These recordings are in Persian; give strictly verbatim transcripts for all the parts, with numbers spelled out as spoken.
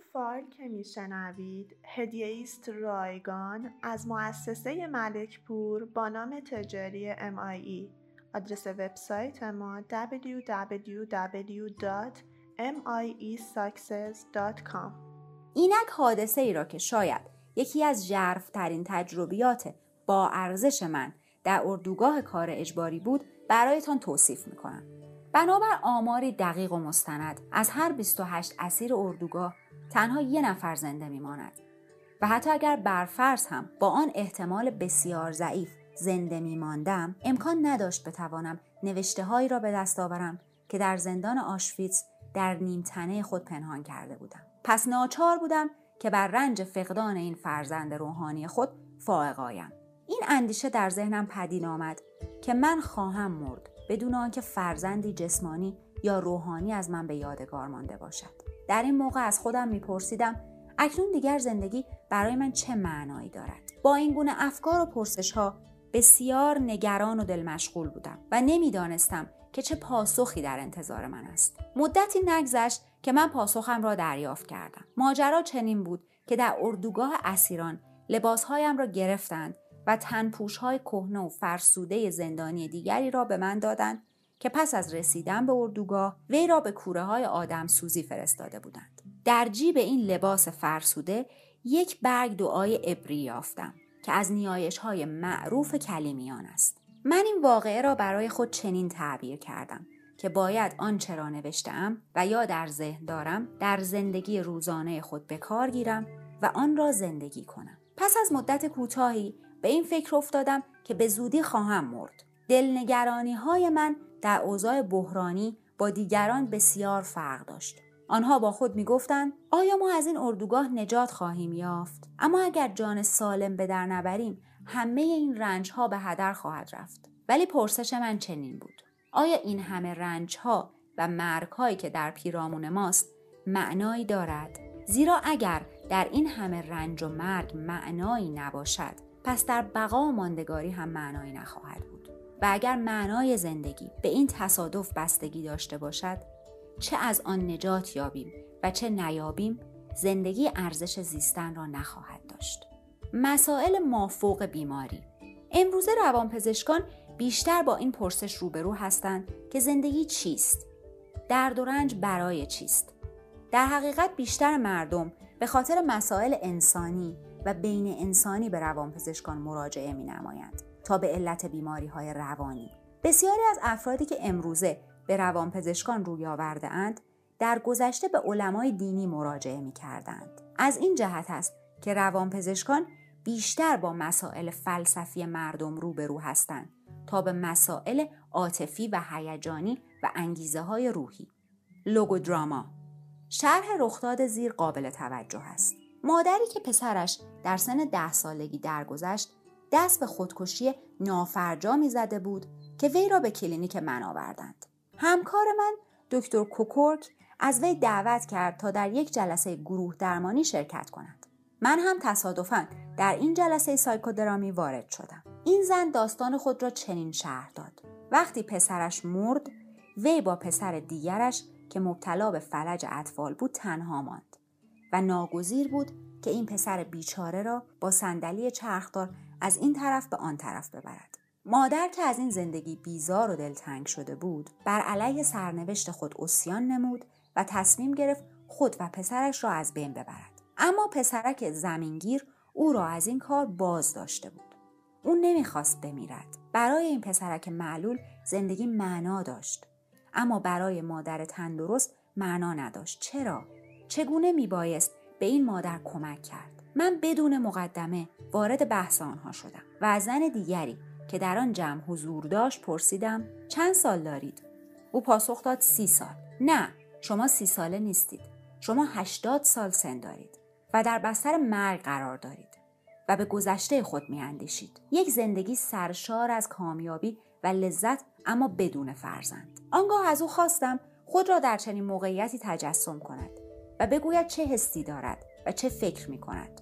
فایل که میشنوید هدیه است رایگان از مؤسسه ملکپور با نام تجاری ام آی ای. آدرس وبسایت ما دبلیو دبلیو دبلیو دات ام آی ای ساکسس دات کام. اینک حادثه ای را که شاید یکی از ژرف‌ترین تجربیات با ارزش من در اردوگاه کار اجباری بود برایتان توصیف میکنم. بنابر آماری دقیق و مستند از هر بیست و هشت اسیر اردوگاه تنها یک نفر زنده میماند و حتی اگر برفرض هم با آن احتمال بسیار ضعیف زنده میماندم امکان نداشت بتوانم نوشته هایی را به دست آورم که در زندان آشویتز در نیمتنه خود پنهان کرده بودم. پس ناچار بودم که بر رنج فقدان این فرزند روحانی خود فائق آیم. این اندیشه در ذهنم پدید آمد که من خواهم مرد بدون آنکه فرزندی جسمانی یا روحانی از من به یادگار مانده باشد. در این موقع از خودم میپرسیدم اکنون دیگر زندگی برای من چه معنایی دارد؟ با این گونه افکار و پرسش‌ها بسیار نگران و دل مشغول بودم و نمیدانستم که چه پاسخی در انتظار من است. مدتی نگذشت که من پاسخم را دریافت کردم. ماجرا چنین بود که در اردوگاه اسیران لباسهایم را گرفتند و تنپوش‌های کهنه و فرسوده زندانی دیگری را به من دادند که پس از رسیدن به اردوگاه وی را به کوره‌های آدمسوزی فرستاده بودند. در جیب این لباس فرسوده یک برگ دعای عبری یافتم که از نیایش‌های معروف کلیمیان است. من این واقعه را برای خود چنین تعبیر کردم که باید آنچه را نوشته‌ام و یا در ذهن دارم در زندگی روزانه خود به کار گیرم و آن را زندگی کنم. پس از مدت کوتاهی به این فکر افتادم که به زودی خواهم مرد. دلنگرانی‌های من در اوضاع بحرانی با دیگران بسیار فرق داشت. آنها با خود می‌گفتند آیا ما از این اردوگاه نجات خواهیم یافت؟ اما اگر جان سالم به در نبریم همه این رنج‌ها به هدر خواهد رفت. ولی پرسش من چنین بود: آیا این همه رنج‌ها و مرگ‌هایی که در پیرامون ماست معنایی دارد؟ زیرا اگر در این همه رنج و مرگ معنایی نباشد پس در بقا و ماندگاری هم معنایی نخواهد بود. و اگر معنای زندگی به این تصادف بستگی داشته باشد چه از آن نجات یابیم و چه نیابیم زندگی ارزش زیستن را نخواهد داشت. مسائل مافوق بیماری. امروزه روانپزشکان بیشتر با این پرسش روبرو هستند که زندگی چیست؟ درد و رنج برای چیست؟ در حقیقت بیشتر مردم به خاطر مسائل انسانی و بین انسانی به روانپزشکان مراجعه می نمایند تا به علت بیماری های روانی. بسیاری از افرادی که امروزه به روانپزشکان روی آورده اند در گذشته به علمای دینی مراجعه می کردند. از این جهت است که روانپزشکان بیشتر با مسائل فلسفی مردم روبرو هستند تا به مسائل عاطفی و هیجانی و انگیزه های روحی. لوگودراما. شرح رخداد زیر قابل توجه است. مادری که پسرش در سن ده سالگی درگذشت دست به خودکشی نافرجامی زده بود که وی را به کلینیک من آوردند. همکار من دکتر کوکورک از وی دعوت کرد تا در یک جلسه گروه درمانی شرکت کند. من هم تصادفاً در این جلسه سایکودرامی وارد شدم. این زن داستان خود را چنین شرح داد: وقتی پسرش مرد وی با پسر دیگرش که مبتلا به فلج اطفال بود تنها ماند و ناگزیر بود که این پسر بیچاره را با صندلی چرخدار از این طرف به آن طرف ببرد. مادر که از این زندگی بیزار و دلتنگ شده بود بر علیه سرنوشت خود عصیان نمود و تصمیم گرفت خود و پسرش را از بین ببرد. اما پسرک زمینگیر او را از این کار باز داشته بود. او نمیخواست بمیرد. برای این پسرک معلول زندگی معنا داشت، اما برای مادر تندرست معنا نداشت. چرا؟ چگونه میبایست به این مادر کمک کرد؟ من بدون مقدمه وارد بحث آنها شدم و از زن دیگری که در آن جمع حضور داشت پرسیدم چند سال دارید؟ او پاسخ داد سی سال. نه، شما سی ساله نیستید. شما هشتاد سال سن دارید و در بستر مرگ قرار دارید و به گذشته خود میاندیشید. یک زندگی سرشار از کامیابی و لذت اما بدون فرزند. آنگاه از او خواستم خود را در چنین موقعیتی تجسم کند و بگوید چه حسی دارد و چه فکر می کند.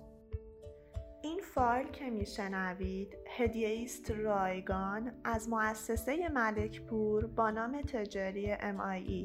این فایل که میشنوید هدیه است رایگان از مؤسسه ملکپور با نام تجاری ام آی ای.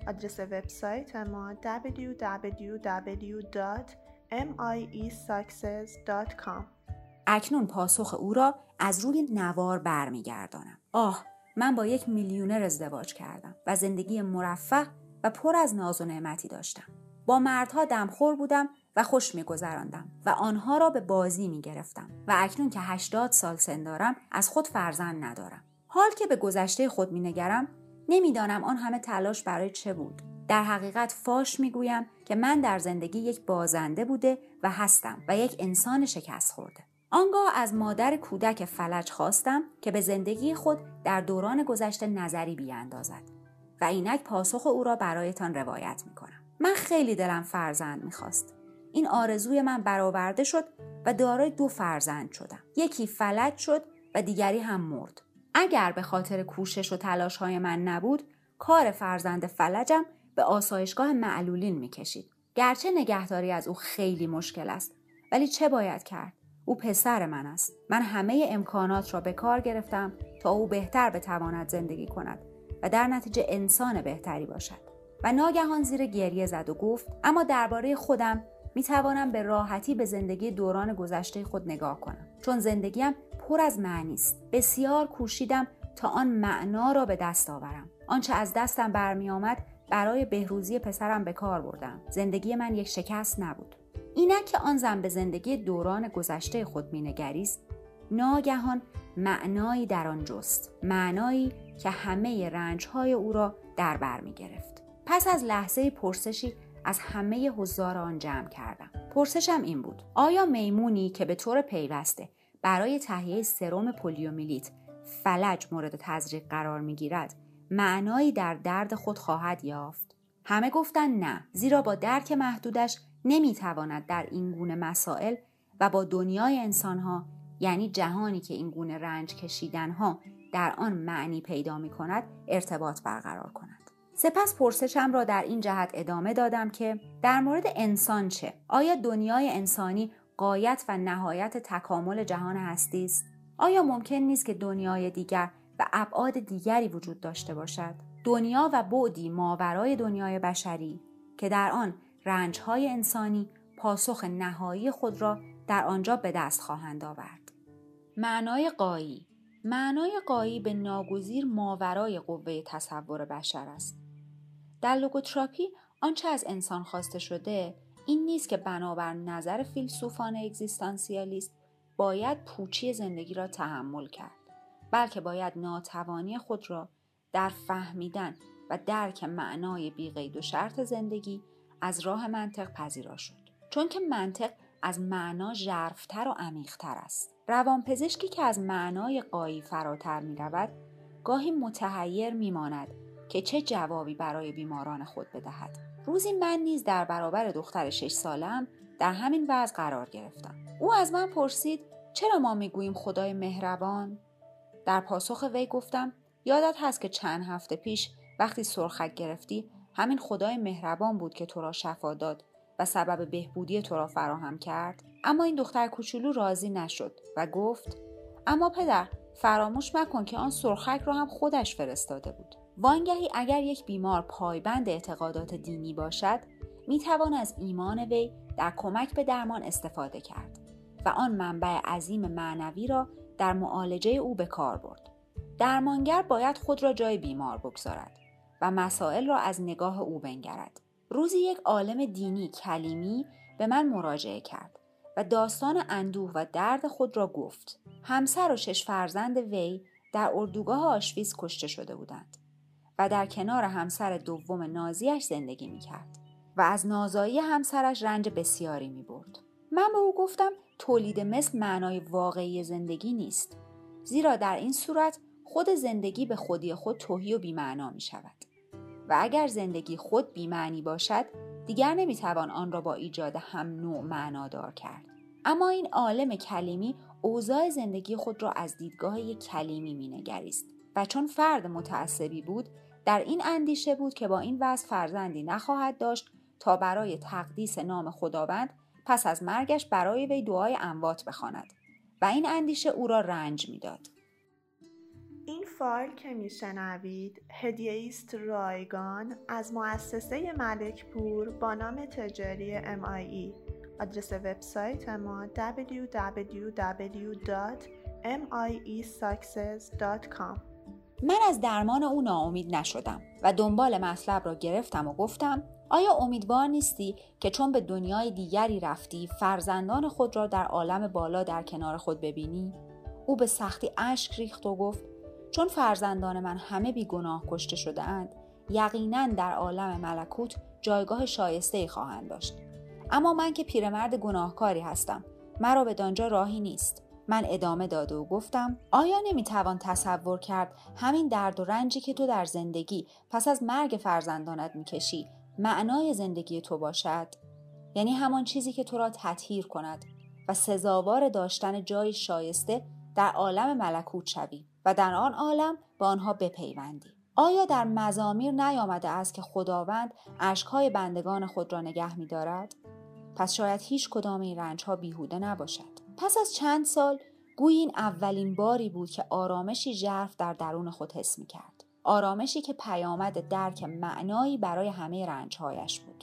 آدرس وبسایت ما دبلیو دبلیو دبلیو دات ام آی ای ساکسس دات کام. اکنون پاسخ او را از روی نوار برمیگردانم. آه، من با یک میلیونر ازدواج کردم و زندگی مرفه و پر از ناز و نعمتی داشتم. با مردها دمخور بودم و خوش می‌گذراندم و آنها را به بازی می‌گرفتم و اکنون که هشتاد سال سن دارم از خود فرزند ندارم. حال که به گذشته خود می‌نگرم نمی‌دانم آن همه تلاش برای چه بود. در حقیقت فاش می‌گویم که من در زندگی یک بازنده بوده و هستم و یک انسان شکست خورده. آنگاه از مادر کودک فلج خواستم که به زندگی خود در دوران گذشته نظری بیاندازد و اینک پاسخ او را برایتان روایت می‌کنم. من خیلی دلم فرزند می‌خواست. این آرزوی من برآورده شد و دارای دو فرزند شدم. یکی فلج شد و دیگری هم مرد. اگر به خاطر کوشش و تلاش‌های من نبود، کار فرزند فلجم به آسایشگاه معلولین می‌کشید. گرچه نگهداری از او خیلی مشکل است، ولی چه باید کرد؟ او پسر من است. من همه امکانات را به کار گرفتم تا او بهتر بتواند زندگی کند و در نتیجه انسان بهتری باشد. و ناگهان زیر گریه زد و گفت اما درباره خودم می توانم به راحتی به زندگی دوران گذشته خود نگاه کنم، چون زندگیم پر از معنی است. بسیار کوشیدم تا آن معنا را به دست آورم. آنچه از دستم برمی آمد برای بهروزی پسرم به کار بردم. زندگی من یک شکست نبود. اینک که آن زن به زندگی دوران گذشته خود می نگریست، ناگهان معنایی در آن جست، معنایی که همه رنجهای او را در بر می گرفت. پس از لحظه پرسشی از همه حضار آن جمع کردم. پرسشم این بود: آیا میمونی که به طور پیوسته برای تهیه سرم پولیومیلیت فلج مورد تزریق قرار می گیرد معنایی در درد خود خواهد یافت؟ همه گفتن نه، زیرا با درک محدودش نمی تواند در این گونه مسائل و با دنیای انسانها، یعنی جهانی که این گونه رنج کشیدنها در آن معنی پیدا می کند، ارتباط برقرار کند. سپس پرسشم را در این جهت ادامه دادم که در مورد انسان چه؟ آیا دنیای انسانی غایت و نهایت تکامل جهان هستی است؟ آیا ممکن نیست که دنیای دیگر و ابعاد دیگری وجود داشته باشد؟ دنیا و بعدی ماورای دنیای بشری که در آن رنج‌های انسانی پاسخ نهایی خود را در آنجا به دست خواهند آورد. معنای غایی. معنای غایی به ناگزیر ماورای قوه تصور بشر است. در لوگوتراپی آنچه از انسان خواسته شده این نیست که بنابر نظر فیلسوفان اگزیستانسیالیست باید پوچی زندگی را تحمل کرد، بلکه باید ناتوانی خود را در فهمیدن و درک معنای بی‌قید و شرط زندگی از راه منطق پذیرا شد، چون که منطق از معنا ژرف‌تر و عمیق‌تر است. روانپزشکی که از معنای غایی فراتر می رود گاهی متحیر می ماند که چه جوابی برای بیماران خود بدهد. روزی من نیز در برابر دختر شش سالم در همین وضع قرار گرفتم. او از من پرسید چرا ما می گوییم خدای مهربان؟ در پاسخ وی گفتم یادت هست که چند هفته پیش وقتی سرخک گرفتی همین خدای مهربان بود که تو را شفا داد و سبب بهبودی تو را فراهم کرد؟ اما این دختر کوچولو راضی نشد و گفت اما پدر فراموش مکن که آن سرخک را هم خودش فرستاده بود. وانگهی اگر یک بیمار پایبند اعتقادات دینی باشد میتوان از ایمان وی در کمک به درمان استفاده کرد و آن منبع عظیم معنوی را در معالجه او به کار برد. درمانگر باید خود را جای بیمار بگذارد و مسائل را از نگاه او بنگرد. روزی یک عالم دینی کلیمی به من مراجعه کرد و داستان اندوه و درد خود را گفت. همسر و شش فرزند وی در اردوگاه آشویتز کشته شده بودند و در کنار همسر دوم نازیش زندگی می کرد و از نازایی همسرش رنج بسیاری می برد. من به او گفتم تولید مثل معنای واقعی زندگی نیست، زیرا در این صورت خود زندگی به خودی خود تهی و بی‌معنا می شود و اگر زندگی خود بی‌معنی باشد دیگر نمی توان آن را با ایجاد هم نوع معنادار کرد. اما این عالم کلیمی اوضاع زندگی خود را از دیدگاه یک کلیمی می نگریست و چون فرد متعصبی بود در این اندیشه بود که با این وضع فرزندی نخواهد داشت تا برای تقدیس نام خداوند پس از مرگش برای وی دعای اموات بخواند و این اندیشه او را رنج می داد. این فایل که میشنوید هدیه است رایگان از مؤسسه ملکپور با نام تجاری ام آی ای. آدرس وبسایت ما دبلیو دبلیو دبلیو دات ام آی ای ساکسس دات کام. من از درمان او ناامید نشدم و دنبال مطلب را گرفتم و گفتم آیا امیدوار نیستی که چون به دنیای دیگری رفتی فرزندان خود را در عالم بالا در کنار خود ببینی؟ او به سختی اشک ریخت و گفت چون فرزندان من همه بی گناه کشته شده اند یقیناً در عالم ملکوت جایگاه شایسته‌ای خواهند داشت. اما من که پیرمرد گناهکاری هستم، مرا به دانجا راهی نیست. من ادامه داده و گفتم آیا نمیتوان تصور کرد همین درد و رنجی که تو در زندگی پس از مرگ فرزندانت میکشی معنای زندگی تو باشد؟ یعنی همان چیزی که تو را تطهیر کند و سزاوار داشتن جای شایسته در عالم ملکوت شوی و در آن عالم با آنها بپیوندی. آیا در مزامیر نیامده است که خداوند اشک‌های بندگان خود را نگه می‌دارد؟ پس شاید هیچ کدام این رنج‌ها بیهوده نباشد. پس از چند سال گویی این اولین باری بود که آرامشی ژرف در درون خود حس می‌کرد. آرامشی که پیامد درک معنایی برای همه رنج‌هایش بود.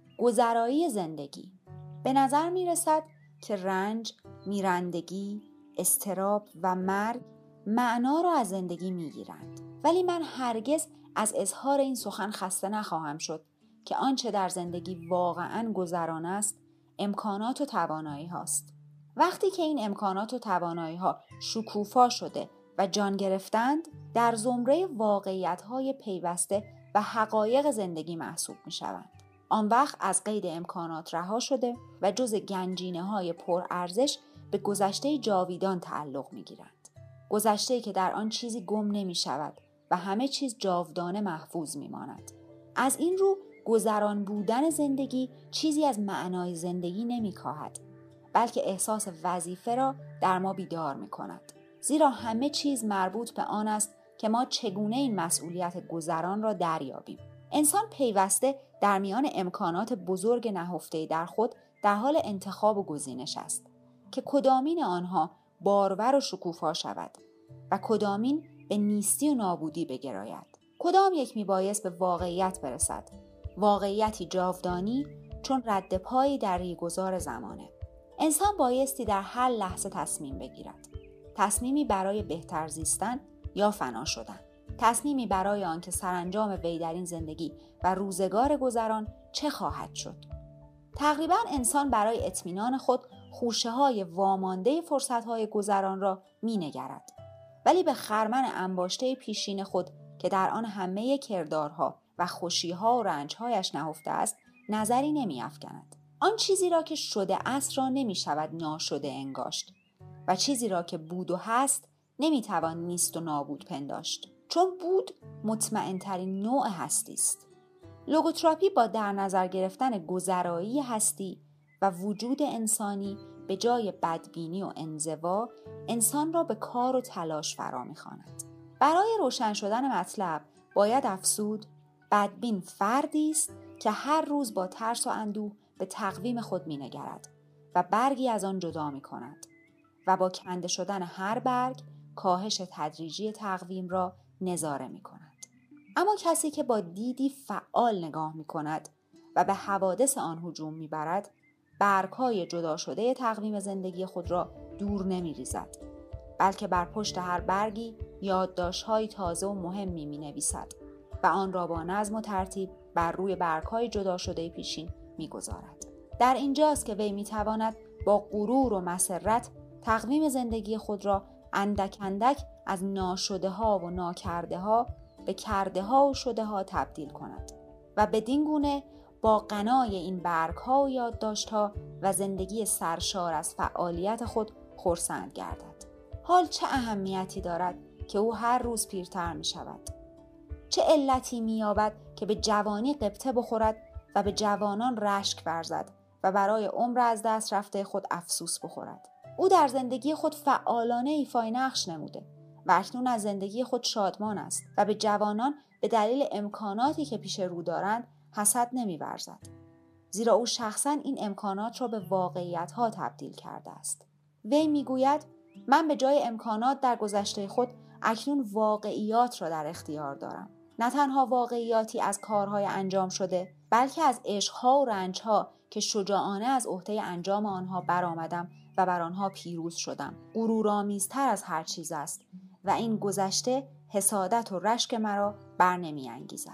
گذرایی زندگی. به نظر می‌رسد که رنج، میرندگی، اضطراب و مرگ معنا را از زندگی می‌گیرند. ولی من هرگز از اظهار این سخن خسته نخواهم شد که آنچه در زندگی واقعاً گذران است امکانات و توانایی هاست. وقتی که این امکانات و توانایی ها شکوفا شده و جان گرفتند در زمره واقعیت های پیوسته و حقایق زندگی محسوب می شوند. آن وقت از قید امکانات رها شده و جز گنجینه های پر ارزش به گذشته جاویدان تعلق می گیرند. گذشته که در آن چیزی گم نمی شود و همه چیز جاودانه محفوظ می ماند. از این رو گذران بودن زندگی چیزی از معنای زندگی نمی کاهد، بلکه احساس وظیفه را در ما بیدار می کند. زیرا همه چیز مربوط به آن است که ما چگونه این مسئولیت گذران را دریابیم. انسان پیوسته در میان امکانات بزرگ نهفته در خود در حال انتخاب و گزینش است که کدامین آنها بارور و شکوفا شود و کدامین به نیستی و نابودی بگراید. کدام یک میبایست به واقعیت برسد؟ واقعیتی جاودانی چون رد پایی در ریگذار زمانه. انسان بایستی در هر لحظه تصمیم بگیرد. تصمیمی برای بهتر زیستن یا فنا شدن. تصمیمی برای آنکه سرانجام وی در این زندگی و روزگار گذران چه خواهد شد. تقریبا انسان برای اطمینان خود خوشه‌های وامانده فرصت‌های گذران را می‌نگرد، ولی به خرمن انباشته پیشین خود که در آن همه کردارها و خوشی‌ها و رنج‌هایش نهفته است نظری نمی‌افکند. آن چیزی را که شده است را نمی‌شود ناشده انگاشت و چیزی را که بود و هست نمی‌توان نیست و نابود پنداشت، چون بود مطمئن‌ترین نوع هستی است. لوگوتراپی با در نظر گرفتن گذرایی هستی و وجود انسانی به جای بدبینی و انزوا انسان را به کار و تلاش فرا می‌خواند. برای روشن شدن مطلب باید افزود بدبین فردی است که هر روز با ترس و اندوه به تقویم خود می‌نگرد و برگی از آن جدا می‌کند و با کنده شدن هر برگ کاهش تدریجی تقویم را نظاره می‌کند. اما کسی که با دیدی فعال نگاه می‌کند و به حوادث آن هجوم می‌برد برگ‌های جدا شده تقویم زندگی خود را دور نمی‌ریزد، بلکه بر پشت هر برگی یادداشت‌های تازه و مهمی می‌نویسد و آن را با نظم و ترتیب بر روی برگ‌های جدا شده پیشین می‌گذارد. در اینجاست که وی می‌تواند با غرور و مسرت تقویم زندگی خود را اندک اندک از ناشده‌ها و ناکرده‌ها به کرده‌ها و شده‌ها تبدیل کند و بدین گونه با غنای این برگ‌ها و یادداشت‌ها و زندگی سرشار از فعالیت خود خرسند گردد. حال چه اهمیتی دارد که او هر روز پیرتر می‌شود؟ چه علتی می‌یابد که به جوانی غبطه بخورد و به جوانان رشک ورزد و برای عمر از دست رفته خود افسوس بخورد؟ او در زندگی خود فعالانه ایفای نقش نموده و اکنون از زندگی خود شادمان است و به جوانان به دلیل امکاناتی که پیش رو دارند حسد نمی‌ورزد، زیرا او شخصاً این امکانات را به واقعیت‌ها تبدیل کرده است. وی می‌گوید من به جای امکانات در گذشته خود اکنون واقعیات را در اختیار دارم. نه تنها واقعیاتی از کارهای انجام شده، بلکه از عشقها و رنجها که شجاعانه از عهده انجام آنها برآمدم و بر آنها پیروز شدم. غرورآمیزتر از هر چیز است و این گذشته حسادت و رشک مرا بر نمی انگیزد.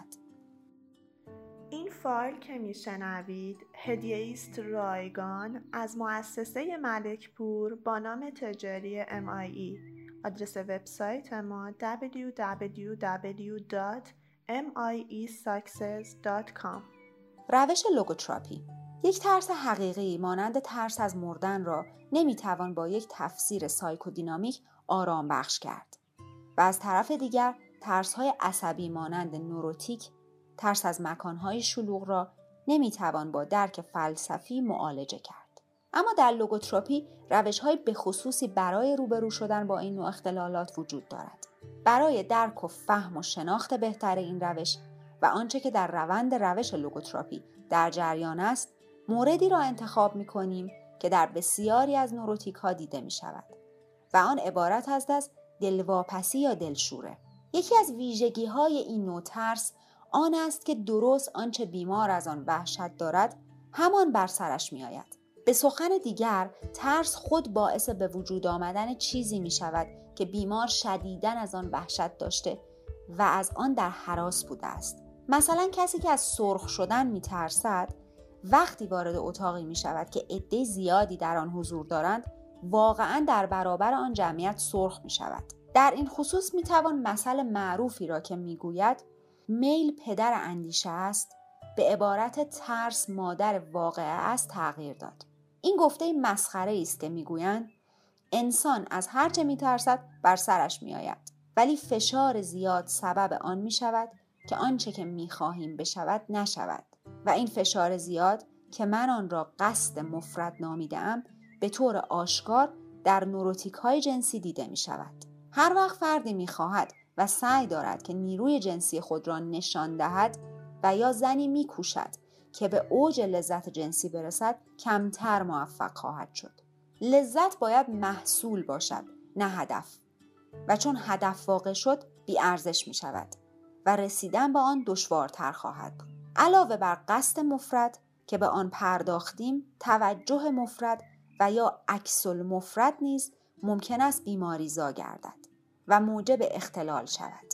این فایل که میشنوید هدیه است رایگان از مؤسسه ملکپور با نام تجاری ام آی ای. آدرس وبسایت ما دبلیو دبلیو دبلیو دات ام آی ای ساکسس دات کام. روش لوگوتراپی یک ترس حقیقی مانند ترس از مردن را نمیتوان با یک تفسیر سایکودینامیک آرام بخش کرد و از طرف دیگر ترس‌های عصبی مانند نوروتیک، ترس از مکان‌های شلوغ را نمیتوان با درک فلسفی معالجه کرد. اما در لوگوتراپی روش‌های بخصوصی برای روبرو شدن با این نوع اختلالات وجود دارد. برای درک و فهم و شناخت بهتر این روش و آنچه که در روند روش لوگوتراپی در جریان است، موردی را انتخاب می‌کنیم که در بسیاری از نوروتیک ها دیده می‌شود و آن عبارت است از دلواپسی یا دلشوره. یکی از ویژگی‌های این نوع ترس آن است که درست آنچه بیمار از آن وحشت دارد همان بر سرش می‌آید. به سخن دیگر، ترس خود باعث به وجود آمدن چیزی می‌شود که بیمار شدیداً از آن وحشت داشته و از آن در هراس بوده است. مثلا کسی که از سرخ شدن می‌ترسد، وقتی وارد اتاقی می‌شود که عده زیادی در آن حضور دارند، واقعاً در برابر آن جمعیت سرخ می‌شود. در این خصوص می‌توان مثل معروفی را که می‌گوید میل پدر اندیشه است، به عبارت ترس مادر واقعه است تغییر داد. این گفته مسخره است که می‌گویند انسان از هر چه می‌ترسد بر سرش می‌آید، ولی فشار زیاد سبب آن می‌شود که آنچه که می‌خواهیم بشود نشود و این فشار زیاد که من آن را قصد مفرد نامیده‌ام به طور آشکار در نوروتیک‌های جنسی دیده می‌شود. هر وقت فردی می‌خواهد و سعی دارد که نیروی جنسی خود را نشان دهد و یا زنی می‌کوشد که به اوج لذت جنسی برسد، کمتر موفق خواهد شد. لذت باید محصول باشد، نه هدف. و چون هدف واقع شد، بی ارزش می‌شود و رسیدن به آن دشوارتر خواهد بود. علاوه بر قصد مفرد که به آن پرداختیم، توجه مفرد و یا عکس المفرد نیز ممکن است بیماریزا گردد و موجب اختلال شود.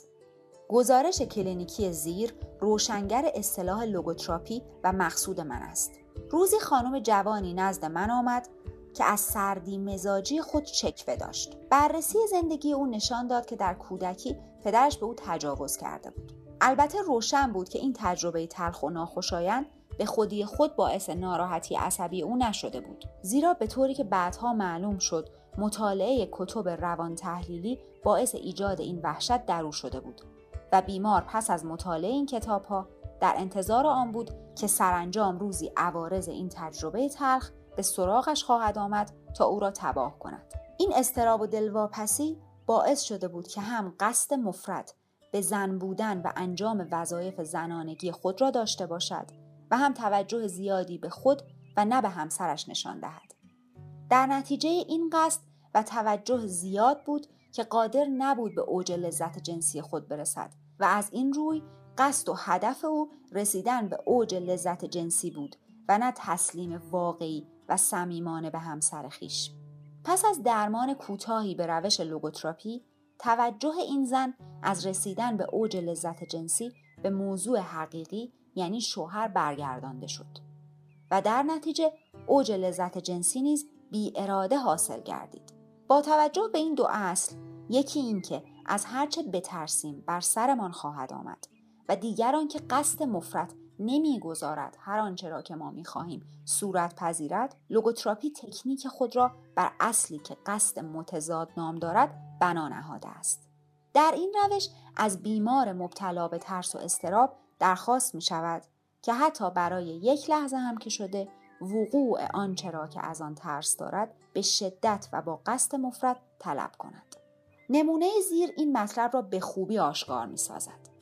گزارش کلینیکی زیر روشنگر اصطلاح لوگوتراپی و مقصود من است. روزی خانم جوانی نزد من آمد که از سردی مزاجی خود شکوه داشت. بررسی زندگی او نشان داد که در کودکی پدرش به او تجاوز کرده بود. البته روشن بود که این تجربه تلخ و ناخوشایند به خودی خود باعث ناراحتی عصبی او نشده بود، زیرا به طوری که بعدها معلوم شد مطالعه کتب روان تحلیلی باعث ایجاد این وحشت در او شده بود و بیمار پس از مطالعه این کتاب‌ها در انتظار آن بود که سرانجام روزی عوارض این تجربه تلخ به سراغش خواهد آمد تا او را تباه کند. این اضطراب و دلواپسی باعث شده بود که هم قصد مفرد به زن بودن و انجام وظایف زنانگی خود را داشته باشد و هم توجه زیادی به خود و نه به همسرش نشان دهد. در نتیجه این قصد و توجه زیاد بود که قادر نبود به اوج لذت جنسی خود برسد و از این روی قصد و هدف او رسیدن به اوج لذت جنسی بود و نه تسلیم واقعی و صمیمانه به همسر خویش. پس از درمان کوتاهی به روش لوگوتراپی، توجه این زن از رسیدن به اوج لذت جنسی به موضوع حقیقی یعنی شوهر برگردانده شد و در نتیجه اوج لذت جنسی نیز بی اراده حاصل گردید. با توجه به این دو اصل، یکی این که از هرچه بترسیم بر سرمان خواهد آمد و دیگر آن که قصد مفرد نمیگذارد هر آنچه را که ما میخواهیم صورت پذیرد، لوگوتراپی تکنیک خود را بر اصلی که قصد متضاد نام دارد بنا نهاده است. در این روش از بیمار مبتلا به ترس و اضطراب درخواست می شود که حتی برای یک لحظه هم که شده وقوع آنچه را که از آن ترس دارد به شدت و با قصد مفرد طلب کند. نمونه زیر این مطلب را به خوبی آشکار می سازد.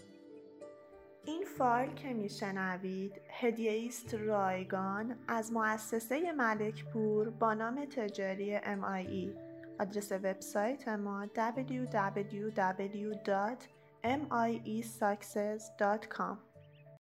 این فایل که میشنوید هدیه است رایگان از مؤسسه ملکپور با نام تجاری ام آی ای. آدرس وبسایت ما دبلیو دبلیو دبلیو دات ام آی ای ساکسس دات کام.